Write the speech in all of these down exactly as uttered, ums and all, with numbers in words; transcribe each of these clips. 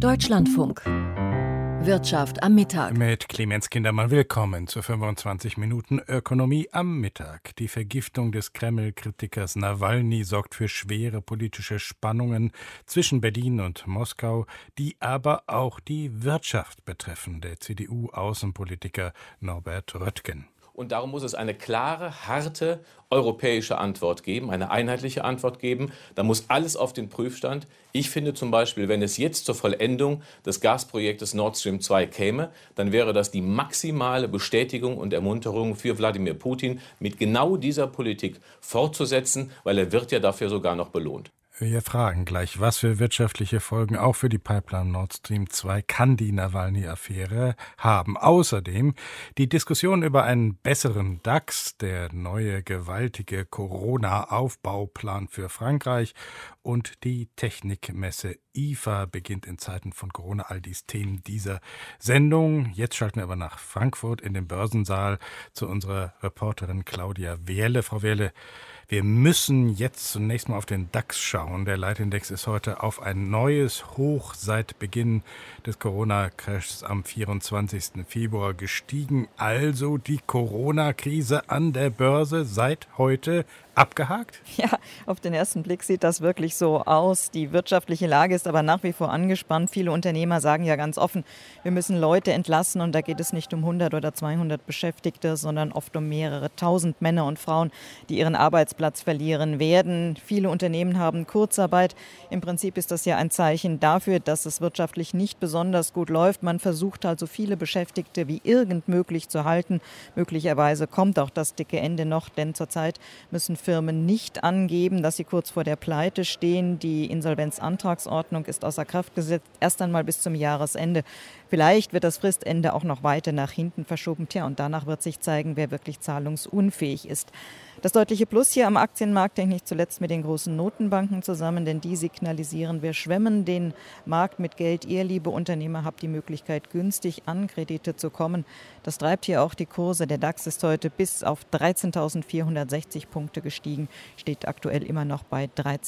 Deutschlandfunk. Wirtschaft am Mittag. Mit Clemens Kindermann willkommen zu fünfundzwanzig Minuten Ökonomie am Mittag. Die Vergiftung des Kreml-Kritikers Nawalny sorgt für schwere politische Spannungen zwischen Berlin und Moskau, die aber auch die Wirtschaft betreffen, der C D U-Außenpolitiker Norbert Röttgen. Und darum muss es eine klare, harte europäische Antwort geben, eine einheitliche Antwort geben. Da muss alles auf den Prüfstand. Ich finde zum Beispiel, wenn es jetzt zur Vollendung des Gasprojektes Nord Stream zwei käme, dann wäre das die maximale Bestätigung und Ermunterung für Wladimir Putin, mit genau dieser Politik fortzusetzen, weil er wird ja dafür sogar noch belohnt. Wir fragen gleich, was für wirtschaftliche Folgen auch für die Pipeline Nord Stream zwei kann die Nawalny-Affäre haben. Außerdem die Diskussion über einen besseren DAX, der neue gewaltige Corona-Aufbauplan für Frankreich und die Technikmesse I F A beginnt in Zeiten von Corona. All dies Themen dieser Sendung. Jetzt schalten wir aber nach Frankfurt in den Börsensaal zu unserer Reporterin Claudia Wehrle. Frau Wehrle, wir müssen jetzt zunächst mal auf den DAX schauen. Der Leitindex ist heute auf ein neues Hoch seit Beginn des Corona-Crashs am vierundzwanzigsten Februar gestiegen. Also die Corona-Krise an der Börse seit heute abgehakt? Ja, auf den ersten Blick sieht das wirklich so aus. Die wirtschaftliche Lage ist aber nach wie vor angespannt. Viele Unternehmer sagen ja ganz offen, wir müssen Leute entlassen und da geht es nicht um hundert oder zweihundert Beschäftigte, sondern oft um mehrere tausend Männer und Frauen, die ihren Arbeitsplatz verlieren werden. Viele Unternehmen haben Kurzarbeit. Im Prinzip ist das ja ein Zeichen dafür, dass es wirtschaftlich nicht besonders gut läuft. Man versucht halt so viele Beschäftigte wie irgend möglich zu halten. Möglicherweise kommt auch das dicke Ende noch, denn zurzeit müssen Firmen nicht angeben, dass sie kurz vor der Pleite stehen. Die Insolvenzantragsordnung ist außer Kraft gesetzt, erst einmal bis zum Jahresende. Vielleicht wird das Fristende auch noch weiter nach hinten verschoben. Tja, und danach wird sich zeigen, wer wirklich zahlungsunfähig ist. Das deutliche Plus hier am Aktienmarkt hängt nicht zuletzt mit den großen Notenbanken zusammen, denn die signalisieren, wir schwemmen den Markt mit Geld. Ihr, liebe Unternehmer, habt die Möglichkeit, günstig an Kredite zu kommen. Das treibt hier auch die Kurse. Der DAX ist heute bis auf dreizehntausendvierhundertsechzig Punkte gestiegen, steht aktuell immer noch bei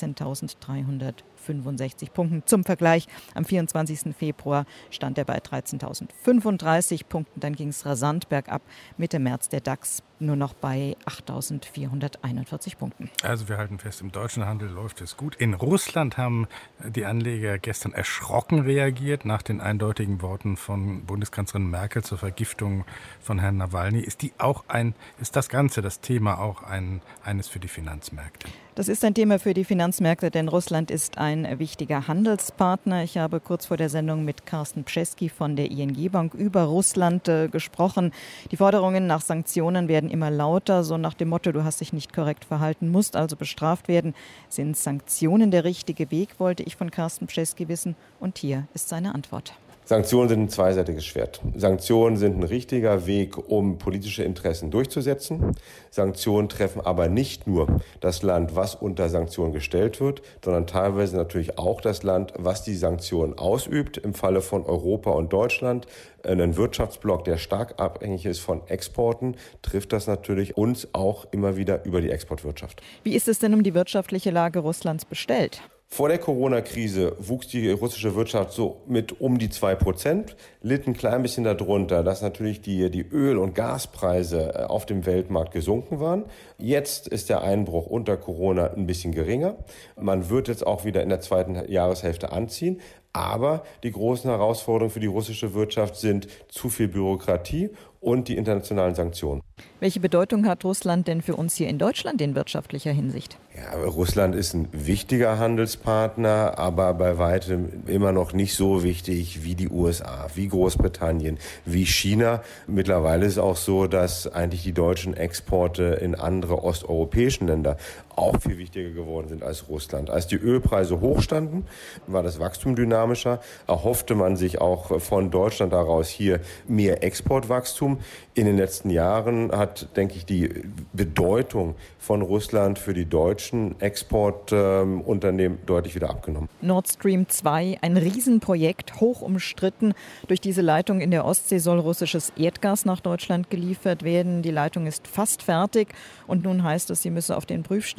dreizehntausenddreihundertfünfundsechzig Punkten. Zum Vergleich, am vierundzwanzigsten Februar stand er bei dreizehntausendfünfunddreißig Punkten. Dann ging es rasant bergab. Mitte März der DAX nur noch bei achttausendvierhunderteinundvierzig Punkten. Also wir halten fest, im deutschen Handel läuft es gut. In Russland haben die Anleger gestern erschrocken reagiert nach den eindeutigen Worten von Bundeskanzlerin Merkel zur Vergiftung von Herrn Nawalny. Ist die auch ein, ist das Ganze, das Thema auch ein, eines für die Finanzmärkte? Das ist ein Thema für die Finanzmärkte, denn Russland ist ein wichtiger Handelspartner. Ich habe kurz vor der Sendung mit Carsten Pschesky von der I N G Bank über Russland äh, gesprochen. Die Forderungen nach Sanktionen werden immer lauter, so nach dem Motto, du hast dich nicht korrekt verhalten, musst also bestraft werden. Sind Sanktionen der richtige Weg, wollte ich von Carsten Pschesky wissen. Und hier ist seine Antwort. Sanktionen sind ein zweiseitiges Schwert. Sanktionen sind ein richtiger Weg, um politische Interessen durchzusetzen. Sanktionen treffen aber nicht nur das Land, was unter Sanktionen gestellt wird, sondern teilweise natürlich auch das Land, was die Sanktionen ausübt. Im Falle von Europa und Deutschland, einen Wirtschaftsblock, der stark abhängig ist von Exporten, trifft das natürlich uns auch immer wieder über die Exportwirtschaft. Wie ist es denn um die wirtschaftliche Lage Russlands bestellt? Vor der Corona-Krise wuchs die russische Wirtschaft so mit um die zwei Prozent, litt ein klein bisschen darunter, dass natürlich die, die Öl- und Gaspreise auf dem Weltmarkt gesunken waren. Jetzt ist der Einbruch unter Corona ein bisschen geringer. Man wird jetzt auch wieder in der zweiten Jahreshälfte anziehen. Aber die großen Herausforderungen für die russische Wirtschaft sind zu viel Bürokratie und die internationalen Sanktionen. Welche Bedeutung hat Russland denn für uns hier in Deutschland in wirtschaftlicher Hinsicht? Ja, Russland ist ein wichtiger Handelspartner, aber bei weitem immer noch nicht so wichtig wie die U S A, wie Großbritannien, wie China. Mittlerweile ist es auch so, dass eigentlich die deutschen Exporte in andere osteuropäischen Länder auch viel wichtiger geworden sind als Russland. Als die Ölpreise hochstanden, war das Wachstum dynamischer, erhoffte man sich auch von Deutschland daraus hier mehr Exportwachstum. In den letzten Jahren hat, denke ich, die Bedeutung von Russland für die deutschen Exportunternehmen äh, deutlich wieder abgenommen. Nord Stream zwei, ein Riesenprojekt, hoch umstritten. Durch diese Leitung in der Ostsee soll russisches Erdgas nach Deutschland geliefert werden. Die Leitung ist fast fertig und nun heißt es, sie müsse auf den Prüfstand.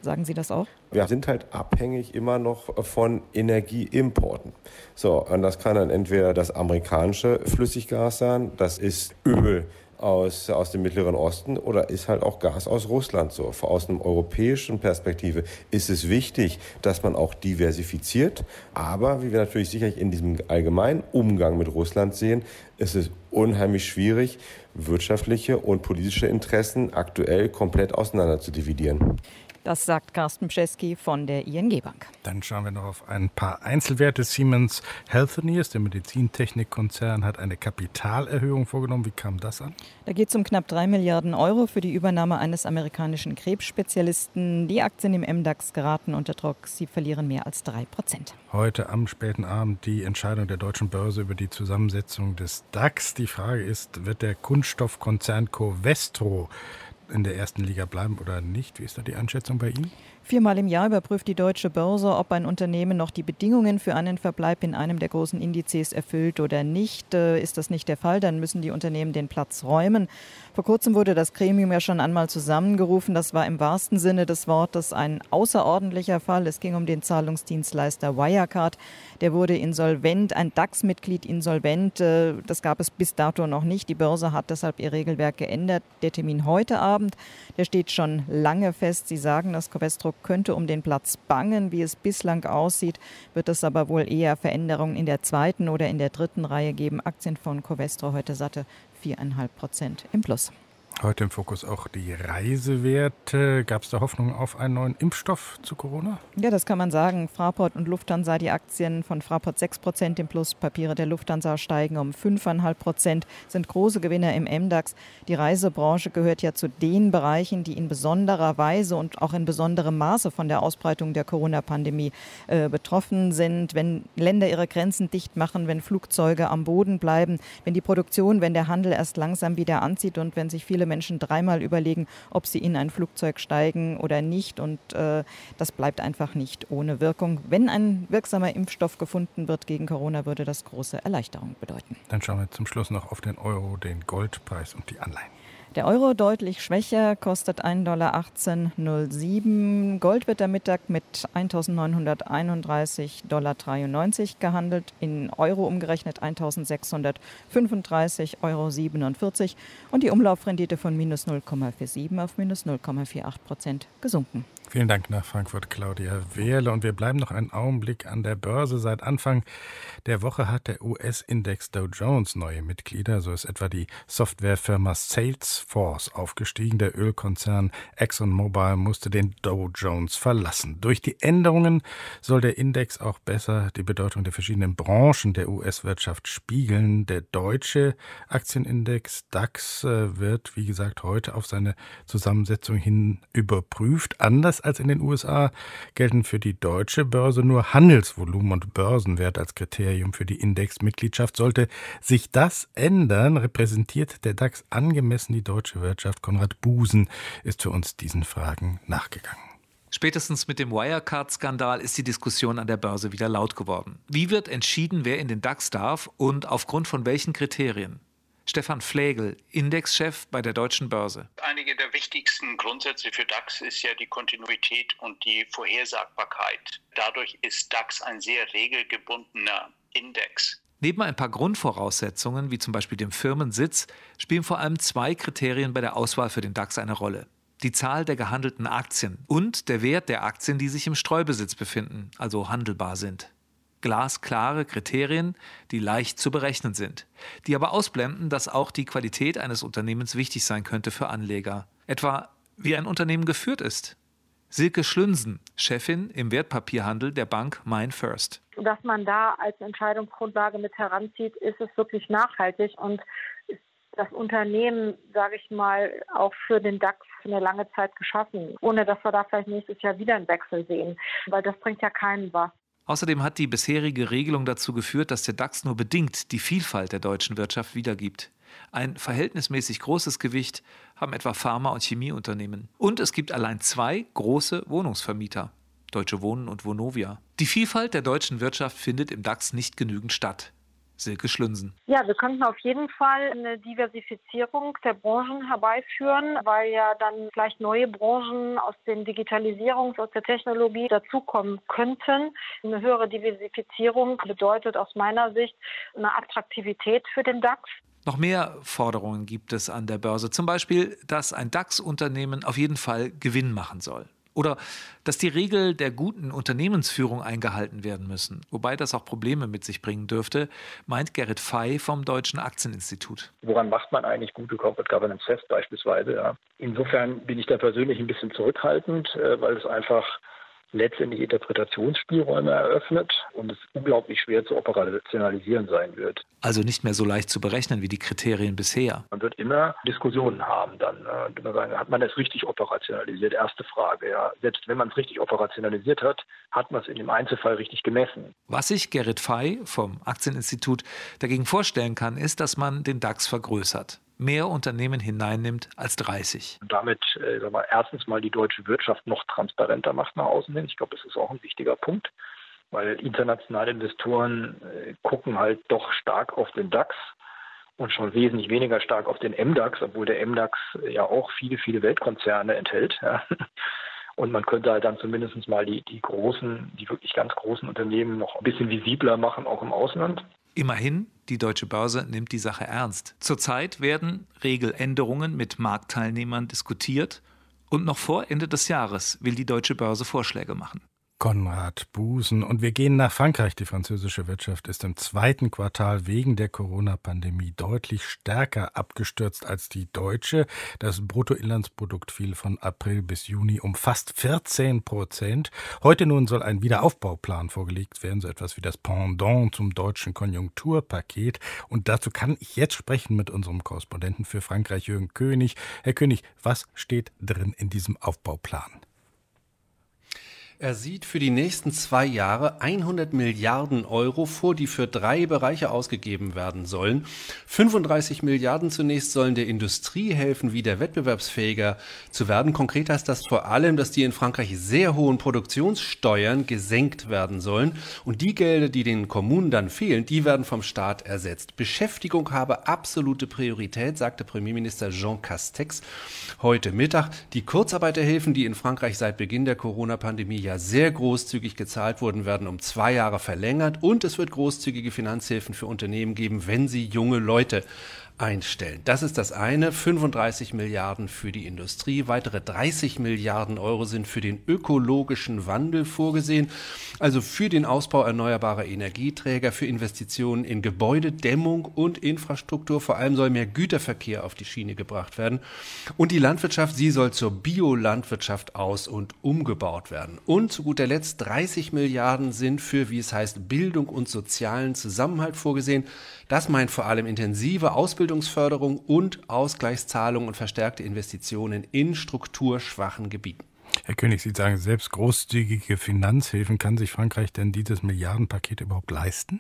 Sagen Sie das auch? Wir sind halt abhängig immer noch von Energieimporten. So, und das kann dann entweder das amerikanische Flüssiggas sein, das ist Öl aus, aus dem Mittleren Osten oder ist halt auch Gas aus Russland so. Aus einer europäischen Perspektive ist es wichtig, dass man auch diversifiziert. Aber wie wir natürlich sicherlich in diesem allgemeinen Umgang mit Russland sehen, ist es unheimlich schwierig, wirtschaftliche und politische Interessen aktuell komplett auseinander zu dividieren. Das sagt Carsten Pschesky von der I N G-Bank. Dann schauen wir noch auf ein paar Einzelwerte. Siemens Healthineers, der Medizintechnikkonzern, hat eine Kapitalerhöhung vorgenommen. Wie kam das an? Da geht es um knapp drei Milliarden Euro für die Übernahme eines amerikanischen Krebsspezialisten. Die Aktien im M DAX geraten unter Druck. Sie verlieren mehr als drei Prozent. Heute am späten Abend die Entscheidung der deutschen Börse über die Zusammensetzung des DAX. Die Frage ist, wird der Kunststoffkonzern Covestro in der ersten Liga bleiben oder nicht? Wie ist da die Einschätzung bei Ihnen? Viermal im Jahr überprüft die Deutsche Börse, ob ein Unternehmen noch die Bedingungen für einen Verbleib in einem der großen Indizes erfüllt oder nicht. Ist das nicht der Fall, dann müssen die Unternehmen den Platz räumen. Vor kurzem wurde das Gremium ja schon einmal zusammengerufen. Das war im wahrsten Sinne des Wortes ein außerordentlicher Fall. Es ging um den Zahlungsdienstleister Wirecard. Der wurde insolvent, ein DAX-Mitglied insolvent. Das gab es bis dato noch nicht. Die Börse hat deshalb ihr Regelwerk geändert. Der Termin heute Abend, der steht schon lange fest. Sie sagen, das Covestro könnte um den Platz bangen. Wie es bislang aussieht, wird es aber wohl eher Veränderungen in der zweiten oder in der dritten Reihe geben. Aktien von Covestro heute satte vier Komma fünf Prozent im Plus. Heute im Fokus auch die Reisewerte. Gab es da Hoffnung auf einen neuen Impfstoff zu Corona? Ja, das kann man sagen. Fraport und Lufthansa, die Aktien von Fraport sechs Prozent im Plus. Papiere der Lufthansa steigen um fünf Komma fünf Prozent, sind große Gewinner im M DAX. Die Reisebranche gehört ja zu den Bereichen, die in besonderer Weise und auch in besonderem Maße von der Ausbreitung der Corona-Pandemie äh, betroffen sind. Wenn Länder ihre Grenzen dicht machen, wenn Flugzeuge am Boden bleiben, wenn die Produktion, wenn der Handel erst langsam wieder anzieht und wenn sich viele Menschen dreimal überlegen, ob sie in ein Flugzeug steigen oder nicht. Und äh, das bleibt einfach nicht ohne Wirkung. Wenn ein wirksamer Impfstoff gefunden wird gegen Corona, würde das große Erleichterung bedeuten. Dann schauen wir zum Schluss noch auf den Euro, den Goldpreis und die Anleihen. Der Euro deutlich schwächer, kostet ein Dollar achtzehn null sieben. Gold wird am Mittag mit eintausendneunhunderteinunddreißig Komma dreiundneunzig Dollar gehandelt, in Euro umgerechnet eintausendsechshundertfünfunddreißig Komma siebenundvierzig Euro und die Umlaufrendite von minus null Komma siebenundvierzig auf minus null Komma achtundvierzig Prozent gesunken. Vielen Dank nach Frankfurt, Claudia Wehrle. Und wir bleiben noch einen Augenblick an der Börse. Seit Anfang der Woche hat der U S-Index Dow Jones neue Mitglieder. So ist etwa die Softwarefirma Salesforce aufgestiegen. Der Ölkonzern ExxonMobil musste den Dow Jones verlassen. Durch die Änderungen soll der Index auch besser die Bedeutung der verschiedenen Branchen der U S-Wirtschaft spiegeln. Der deutsche Aktienindex DAX wird, wie gesagt, heute auf seine Zusammensetzung hin überprüft. Anders als in den U S A gelten für die deutsche Börse nur Handelsvolumen und Börsenwert als Kriterium für die Indexmitgliedschaft. Sollte sich das ändern, repräsentiert der DAX angemessen die deutsche Wirtschaft. Konrad Busen ist für uns diesen Fragen nachgegangen. Spätestens mit dem Wirecard-Skandal ist die Diskussion an der Börse wieder laut geworden. Wie wird entschieden, wer in den DAX darf und aufgrund von welchen Kriterien? Stefan Flegel, Indexchef bei der Deutschen Börse. Einige der wichtigsten Grundsätze für DAX ist ja die Kontinuität und die Vorhersagbarkeit. Dadurch ist DAX ein sehr regelgebundener Index. Neben ein paar Grundvoraussetzungen, wie zum Beispiel dem Firmensitz, spielen vor allem zwei Kriterien bei der Auswahl für den DAX eine Rolle. Die Zahl der gehandelten Aktien und der Wert der Aktien, die sich im Streubesitz befinden, also handelbar sind. Glasklare Kriterien, die leicht zu berechnen sind, die aber ausblenden, dass auch die Qualität eines Unternehmens wichtig sein könnte für Anleger. Etwa, wie ein Unternehmen geführt ist. Silke Schlünsen, Chefin im Wertpapierhandel der Bank MainFirst. Dass man da als Entscheidungsgrundlage mit heranzieht, ist es wirklich nachhaltig und ist das Unternehmen, sage ich mal, auch für den DAX für eine lange Zeit geschaffen, ohne dass wir da vielleicht nächstes Jahr wieder einen Wechsel sehen, weil das bringt ja keinen was. Außerdem hat die bisherige Regelung dazu geführt, dass der DAX nur bedingt die Vielfalt der deutschen Wirtschaft wiedergibt. Ein verhältnismäßig großes Gewicht haben etwa Pharma- und Chemieunternehmen. Und es gibt allein zwei große Wohnungsvermieter, Deutsche Wohnen und Vonovia. Die Vielfalt der deutschen Wirtschaft findet im DAX nicht genügend statt. Silke Schlünsen. Ja, wir könnten auf jeden Fall eine Diversifizierung der Branchen herbeiführen, weil ja dann vielleicht neue Branchen aus den Digitalisierungs-, aus der Technologie dazukommen könnten. Eine höhere Diversifizierung bedeutet aus meiner Sicht eine Attraktivität für den DAX. Noch mehr Forderungen gibt es an der Börse. Zum Beispiel, dass ein DAX-Unternehmen auf jeden Fall Gewinn machen soll. Oder dass die Regeln der guten Unternehmensführung eingehalten werden müssen. Wobei das auch Probleme mit sich bringen dürfte, meint Gerrit Fey vom Deutschen Aktieninstitut. Woran macht man eigentlich gute Corporate Governance fest beispielsweise? Ja? Insofern bin ich da persönlich ein bisschen zurückhaltend, weil es einfach letztendlich Interpretationsspielräume eröffnet und es unglaublich schwer zu operationalisieren sein wird. Also nicht mehr so leicht zu berechnen wie die Kriterien bisher. Man wird immer Diskussionen haben dann. Äh, sagen, hat man es richtig operationalisiert? Erste Frage. Ja. Selbst wenn man es richtig operationalisiert hat, hat man es in dem Einzelfall richtig gemessen. Was sich Gerrit Fey vom Aktieninstitut dagegen vorstellen kann, ist, dass man den DAX vergrößert. Mehr Unternehmen hineinnimmt als dreißig. Und damit äh, sagen wir, erstens mal die deutsche Wirtschaft noch transparenter macht nach außen hin. Ich glaube, das ist auch ein wichtiger Punkt, weil internationale Investoren äh, gucken halt doch stark auf den DAX und schon wesentlich weniger stark auf den M DAX, obwohl der M DAX äh, ja auch viele, viele Weltkonzerne enthält. Ja. Und man könnte halt dann zumindest mal die, die großen, die wirklich ganz großen Unternehmen noch ein bisschen visibler machen, auch im Ausland. Immerhin, die Deutsche Börse nimmt die Sache ernst. Zurzeit werden Regeländerungen mit Marktteilnehmern diskutiert und noch vor Ende des Jahres will die Deutsche Börse Vorschläge machen. Konrad Busen. Und wir gehen nach Frankreich. Die französische Wirtschaft ist im zweiten Quartal wegen der Corona-Pandemie deutlich stärker abgestürzt als die deutsche. Das Bruttoinlandsprodukt fiel von April bis Juni um fast vierzehn Prozent. Heute nun soll ein Wiederaufbauplan vorgelegt werden, so etwas wie das Pendant zum deutschen Konjunkturpaket. Und dazu kann ich jetzt sprechen mit unserem Korrespondenten für Frankreich, Jürgen König. Herr König, was steht drin in diesem Aufbauplan? Er sieht für die nächsten zwei Jahre hundert Milliarden Euro vor, die für drei Bereiche ausgegeben werden sollen. fünfunddreißig Milliarden zunächst sollen der Industrie helfen, wieder wettbewerbsfähiger zu werden. Konkret heißt das vor allem, dass die in Frankreich sehr hohen Produktionssteuern gesenkt werden sollen. Und die Gelder, die den Kommunen dann fehlen, die werden vom Staat ersetzt. Beschäftigung habe absolute Priorität, sagte Premierminister Jean Castex heute Mittag. Die Kurzarbeiterhilfen, die in Frankreich seit Beginn der Corona-Pandemie ja sehr großzügig gezahlt wurden, werden um zwei Jahre verlängert und es wird großzügige Finanzhilfen für Unternehmen geben, wenn sie junge Leute einstellen. Das ist das eine, fünfunddreißig Milliarden für die Industrie, weitere dreißig Milliarden Euro sind für den ökologischen Wandel vorgesehen, also für den Ausbau erneuerbarer Energieträger, für Investitionen in Gebäude, Dämmung und Infrastruktur. Vor allem soll mehr Güterverkehr auf die Schiene gebracht werden. Und die Landwirtschaft, sie soll zur Biolandwirtschaft aus- und umgebaut werden. Und zu guter Letzt dreißig Milliarden sind für, wie es heißt, Bildung und sozialen Zusammenhalt vorgesehen. Das meint vor allem intensive Ausbildungsförderung und Ausgleichszahlungen und verstärkte Investitionen in strukturschwachen Gebieten. Herr König, Sie sagen selbst, großzügige Finanzhilfen. Kann sich Frankreich denn dieses Milliardenpaket überhaupt leisten?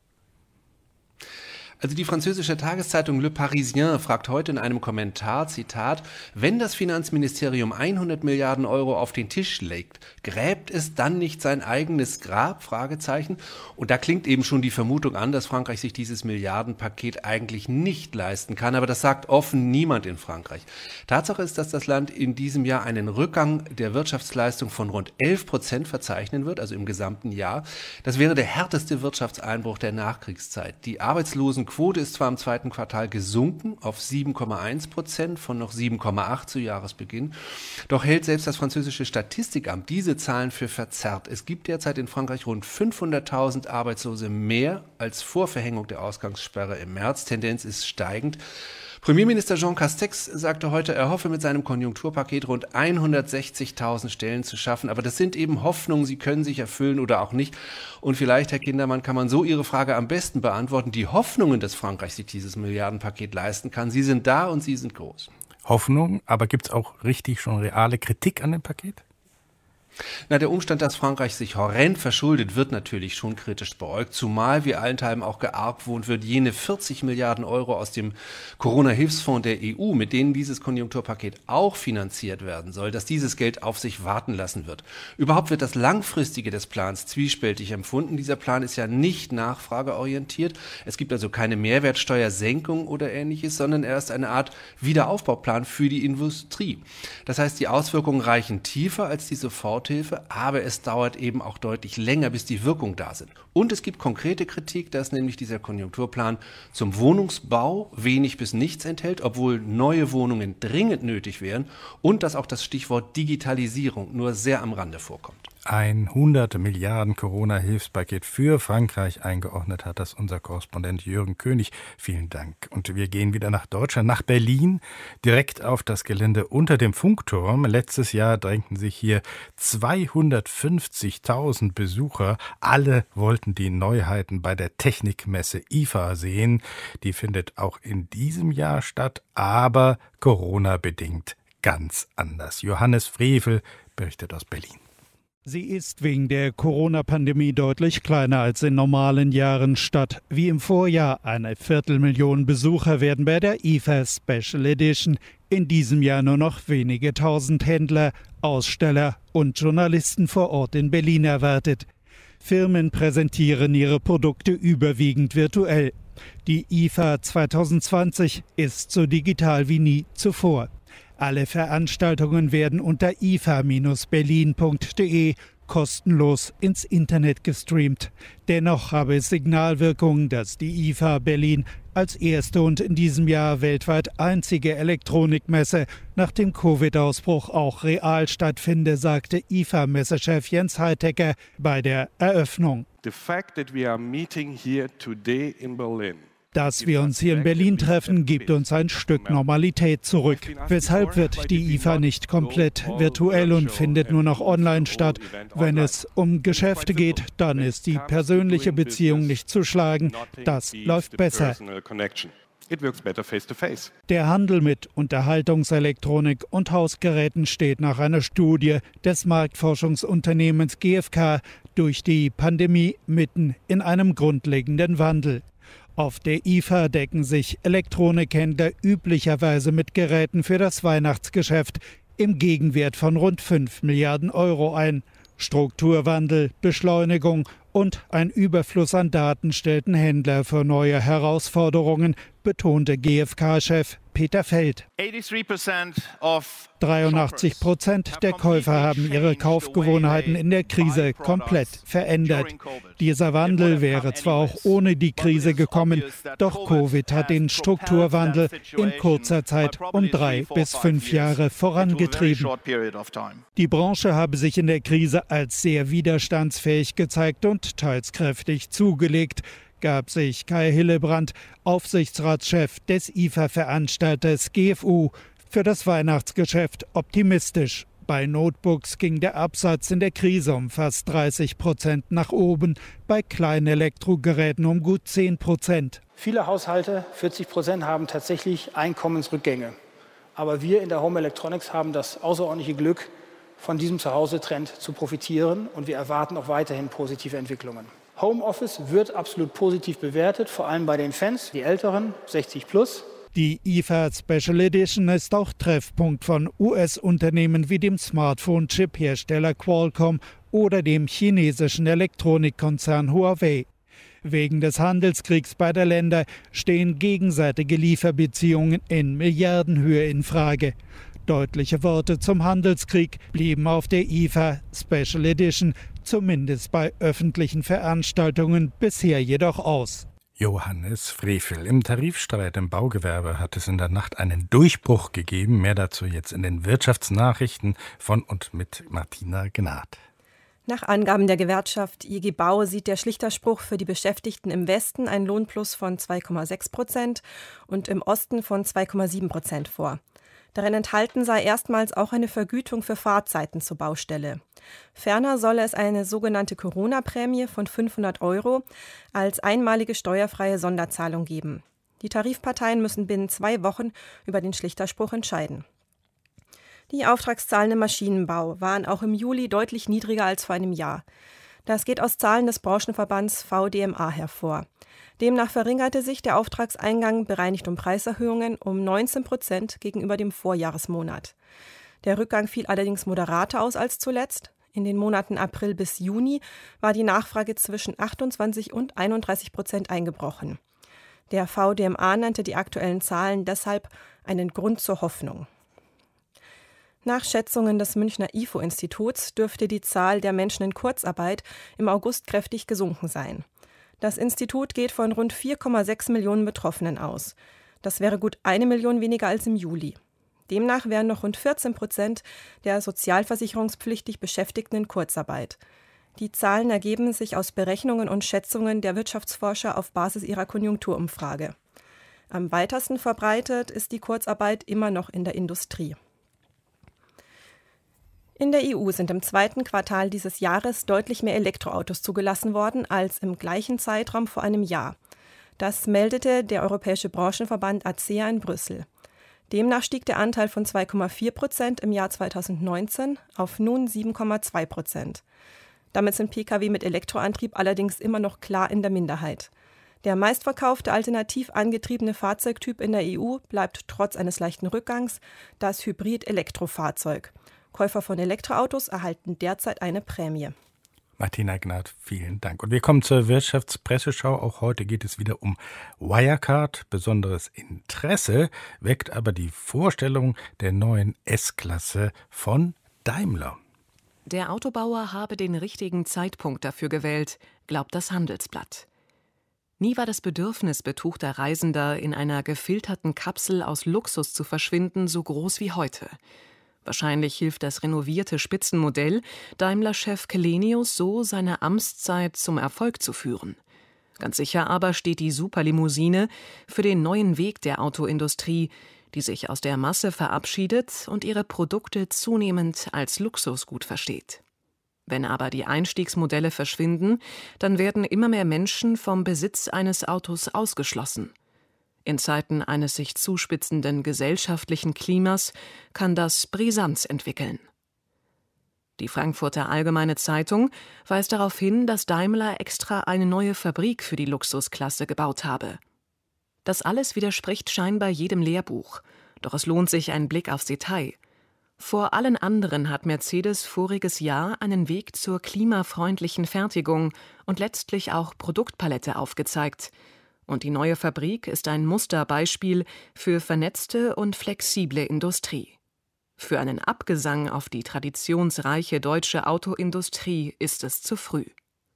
Also die französische Tageszeitung Le Parisien fragt heute in einem Kommentar, Zitat, wenn das Finanzministerium hundert Milliarden Euro auf den Tisch legt, gräbt es dann nicht sein eigenes Grab? Fragezeichen. Und da klingt eben schon die Vermutung an, dass Frankreich sich dieses Milliardenpaket eigentlich nicht leisten kann. Aber das sagt offen niemand in Frankreich. Tatsache ist, dass das Land in diesem Jahr einen Rückgang der Wirtschaftsleistung von rund elf Prozent verzeichnen wird, also im gesamten Jahr. Das wäre der härteste Wirtschaftseinbruch der Nachkriegszeit. Die Arbeitslosen Quote ist zwar im zweiten Quartal gesunken auf sieben Komma eins Prozent von noch sieben Komma acht zu Jahresbeginn, doch hält selbst das französische Statistikamt diese Zahlen für verzerrt. Es gibt derzeit in Frankreich rund fünfhunderttausend Arbeitslose mehr als vor Verhängung der Ausgangssperre im März. Tendenz ist steigend. Premierminister Jean Castex sagte heute, er hoffe mit seinem Konjunkturpaket rund hundertsechzigtausend Stellen zu schaffen. Aber das sind eben Hoffnungen, sie können sich erfüllen oder auch nicht. Und vielleicht, Herr Kindermann, kann man so Ihre Frage am besten beantworten. Die Hoffnungen, dass Frankreich sich dieses Milliardenpaket leisten kann, sie sind da und sie sind groß. Hoffnung, aber gibt es auch richtig schon reale Kritik an dem Paket? Na, der Umstand, dass Frankreich sich horrend verschuldet, wird natürlich schon kritisch beäugt, zumal wie allenthalben auch geargwohnt wird, jene vierzig Milliarden Euro aus dem Corona-Hilfsfonds der E U, mit denen dieses Konjunkturpaket auch finanziert werden soll, dass dieses Geld auf sich warten lassen wird. Überhaupt wird das Langfristige des Plans zwiespältig empfunden. Dieser Plan ist ja nicht nachfrageorientiert. Es gibt also keine Mehrwertsteuersenkung oder Ähnliches, sondern er ist eine Art Wiederaufbauplan für die Industrie. Das heißt, die Auswirkungen reichen tiefer als die Soforthilfe, aber es dauert eben auch deutlich länger, bis die Wirkung da sind. Und es gibt konkrete Kritik, dass nämlich dieser Konjunkturplan zum Wohnungsbau wenig bis nichts enthält, obwohl neue Wohnungen dringend nötig wären und dass auch das Stichwort Digitalisierung nur sehr am Rande vorkommt. Ein hundert Milliarden Corona-Hilfspaket für Frankreich eingeordnet hat das unser Korrespondent Jürgen König. Vielen Dank. Und wir gehen wieder nach Deutschland, nach Berlin, direkt auf das Gelände unter dem Funkturm. Letztes Jahr drängten sich hier zweihundertfünfzigtausend Besucher. Alle wollten die Neuheiten bei der Technikmesse I F A sehen. Die findet auch in diesem Jahr statt, aber Corona-bedingt ganz anders. Johannes Frevel berichtet aus Berlin. Sie ist wegen der Corona-Pandemie deutlich kleiner als in normalen Jahren statt. Wie im Vorjahr, eine Viertelmillion Besucher werden bei der I F A Special Edition. In diesem Jahr nur noch wenige tausend Händler, Aussteller und Journalisten vor Ort in Berlin erwartet. Firmen präsentieren ihre Produkte überwiegend virtuell. Die I F A zwanzig zwanzig ist so digital wie nie zuvor. Alle Veranstaltungen werden unter i f a Bindestrich berlin punkt d e kostenlos ins Internet gestreamt. Dennoch habe es Signalwirkung, dass die I F A Berlin als erste und in diesem Jahr weltweit einzige Elektronikmesse nach dem Covid-Ausbruch auch real stattfinde, sagte I F A-Messechef Jens Heitecker bei der Eröffnung. The fact that we are meeting here today in Berlin. Dass wir uns hier in Berlin treffen, gibt uns ein Stück Normalität zurück. Weshalb wird die I F A nicht komplett virtuell und findet nur noch online statt? Wenn es um Geschäfte geht, dann ist die persönliche Beziehung nicht zu schlagen. Das läuft besser. Der Handel mit Unterhaltungselektronik und Hausgeräten steht nach einer Studie des Marktforschungsunternehmens G F K durch die Pandemie mitten in einem grundlegenden Wandel. Auf der I F A decken sich Elektronikhändler üblicherweise mit Geräten für das Weihnachtsgeschäft im Gegenwert von rund fünf Milliarden Euro ein. Strukturwandel, Beschleunigung und ein Überfluss an Daten stellten Händler vor neue Herausforderungen, betonte G F K-Chef Peter Feld. dreiundachtzig Prozent der Käufer haben ihre Kaufgewohnheiten in der Krise komplett verändert. Dieser Wandel wäre zwar auch ohne die Krise gekommen, doch Covid hat den Strukturwandel in kurzer Zeit um drei bis fünf Jahre vorangetrieben. Die Branche habe sich in der Krise als sehr widerstandsfähig gezeigt und teils kräftig zugelegt, gab sich Kai Hillebrand, Aufsichtsratschef des I F A-Veranstalters G F U, für das Weihnachtsgeschäft optimistisch. Bei Notebooks ging der Absatz in der Krise um fast dreißig Prozent nach oben, bei kleinen Elektrogeräten um gut zehn Prozent. Viele Haushalte, vierzig Prozent, haben tatsächlich Einkommensrückgänge. Aber wir in der Home Electronics haben das außerordentliche Glück, von diesem Zuhause-Trend zu profitieren, und wir erwarten auch weiterhin positive Entwicklungen. Homeoffice wird absolut positiv bewertet, vor allem bei den Fans, die Älteren, sechzig plus. Die I F A Special Edition ist auch Treffpunkt von U S-Unternehmen wie dem Smartphone-Chip-Hersteller Qualcomm oder dem chinesischen Elektronikkonzern Huawei. Wegen des Handelskriegs beider Länder stehen gegenseitige Lieferbeziehungen in Milliardenhöhe in Frage. Deutliche Worte zum Handelskrieg blieben auf der I F A Special Edition, zumindest bei öffentlichen Veranstaltungen, bisher jedoch aus. Johannes Frevel. Im Tarifstreit im Baugewerbe hat es in der Nacht einen Durchbruch gegeben. Mehr dazu jetzt in den Wirtschaftsnachrichten von und mit Martina Gnad. Nach Angaben der Gewerkschaft I G Bau sieht der Schlichterspruch für die Beschäftigten im Westen einen Lohnplus von zwei Komma sechs Prozent und im Osten von zwei Komma sieben Prozent vor. Darin enthalten sei erstmals auch eine Vergütung für Fahrzeiten zur Baustelle. Ferner solle es eine sogenannte Corona-Prämie von fünfhundert Euro als einmalige steuerfreie Sonderzahlung geben. Die Tarifparteien müssen binnen zwei Wochen über den Schlichterspruch entscheiden. Die Auftragszahlen im Maschinenbau waren auch im Juli deutlich niedriger als vor einem Jahr. Das geht aus Zahlen des Branchenverbands V D M A hervor. Demnach verringerte sich der Auftragseingang bereinigt um Preiserhöhungen um neunzehn Prozent gegenüber dem Vorjahresmonat. Der Rückgang fiel allerdings moderater aus als zuletzt. In den Monaten April bis Juni war die Nachfrage zwischen achtundzwanzig und einunddreißig Prozent eingebrochen. Der V D M A nannte die aktuellen Zahlen deshalb einen Grund zur Hoffnung. Nach Schätzungen des Münchner I F O-Instituts dürfte die Zahl der Menschen in Kurzarbeit im August kräftig gesunken sein. Das Institut geht von rund vier Komma sechs Millionen Betroffenen aus. Das wäre gut eine Million weniger als im Juli. Demnach wären noch rund vierzehn Prozent der sozialversicherungspflichtig Beschäftigten in Kurzarbeit. Die Zahlen ergeben sich aus Berechnungen und Schätzungen der Wirtschaftsforscher auf Basis ihrer Konjunkturumfrage. Am weitesten verbreitet ist die Kurzarbeit immer noch in der Industrie. In der E U sind im zweiten Quartal dieses Jahres deutlich mehr Elektroautos zugelassen worden als im gleichen Zeitraum vor einem Jahr. Das meldete der Europäische Branchenverband A C E A in Brüssel. Demnach stieg der Anteil von zwei Komma vier Prozent im Jahr zweitausendneunzehn auf nun sieben Komma zwei Prozent. Damit sind Pkw mit Elektroantrieb allerdings immer noch klar in der Minderheit. Der meistverkaufte alternativ angetriebene Fahrzeugtyp in der E U bleibt trotz eines leichten Rückgangs das Hybrid-Elektrofahrzeug. Käufer von Elektroautos erhalten derzeit eine Prämie. Martina Gnad, vielen Dank. Und wir kommen zur Wirtschaftspresseschau. Auch heute geht es wieder um Wirecard. Besonderes Interesse weckt aber die Vorstellung der neuen S-Klasse von Daimler. Der Autobauer habe den richtigen Zeitpunkt dafür gewählt, glaubt das Handelsblatt. Nie war das Bedürfnis betuchter Reisender, in einer gefilterten Kapsel aus Luxus zu verschwinden, so groß wie heute. Wahrscheinlich hilft das renovierte Spitzenmodell Daimler-Chef Källenius so, seine Amtszeit zum Erfolg zu führen. Ganz sicher aber steht die Superlimousine für den neuen Weg der Autoindustrie, die sich aus der Masse verabschiedet und ihre Produkte zunehmend als Luxusgut versteht. Wenn aber die Einstiegsmodelle verschwinden, dann werden immer mehr Menschen vom Besitz eines Autos ausgeschlossen. In Zeiten eines sich zuspitzenden gesellschaftlichen Klimas kann das Brisanz entwickeln. Die Frankfurter Allgemeine Zeitung weist darauf hin, dass Daimler extra eine neue Fabrik für die Luxusklasse gebaut habe. Das alles widerspricht scheinbar jedem Lehrbuch, doch es lohnt sich ein Blick aufs Detail. Vor allen anderen hat Mercedes voriges Jahr einen Weg zur klimafreundlichen Fertigung und letztlich auch Produktpalette aufgezeigt. Und die neue Fabrik ist ein Musterbeispiel für vernetzte und flexible Industrie. Für einen Abgesang auf die traditionsreiche deutsche Autoindustrie ist es zu früh.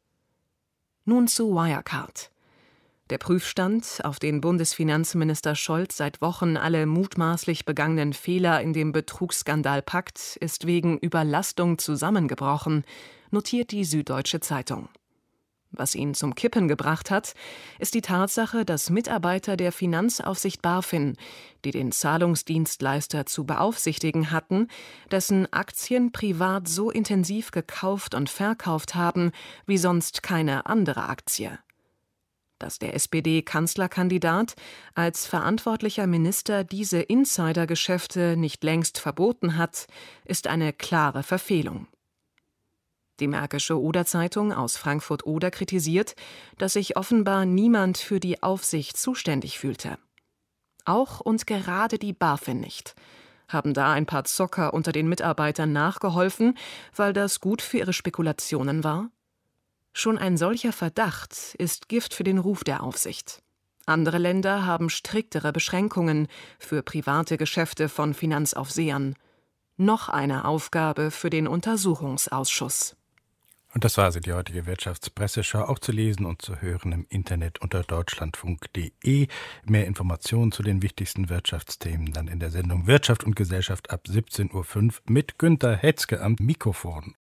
Nun zu Wirecard. Der Prüfstand, auf den Bundesfinanzminister Scholz seit Wochen alle mutmaßlich begangenen Fehler in dem Betrugsskandal packt, ist wegen Überlastung zusammengebrochen, notiert die Süddeutsche Zeitung. Was ihn zum Kippen gebracht hat, ist die Tatsache, dass Mitarbeiter der Finanzaufsicht BaFin, die den Zahlungsdienstleister zu beaufsichtigen hatten, dessen Aktien privat so intensiv gekauft und verkauft haben wie sonst keine andere Aktie. Dass der S P D-Kanzlerkandidat als verantwortlicher Minister diese Insidergeschäfte nicht längst verboten hat, ist eine klare Verfehlung. Die Märkische Oder-Zeitung aus Frankfurt-Oder kritisiert, dass sich offenbar niemand für die Aufsicht zuständig fühlte. Auch und gerade die BaFin nicht. Haben da ein paar Zocker unter den Mitarbeitern nachgeholfen, weil das gut für ihre Spekulationen war? Schon ein solcher Verdacht ist Gift für den Ruf der Aufsicht. Andere Länder haben striktere Beschränkungen für private Geschäfte von Finanzaufsehern. Noch eine Aufgabe für den Untersuchungsausschuss. Und das war sie, die heutige Wirtschaftspresseschau, auch zu lesen und zu hören im Internet unter deutschlandfunk punkt de. Mehr Informationen zu den wichtigsten Wirtschaftsthemen dann in der Sendung Wirtschaft und Gesellschaft ab siebzehn Uhr fünf mit Günter Hetzke am Mikrofon.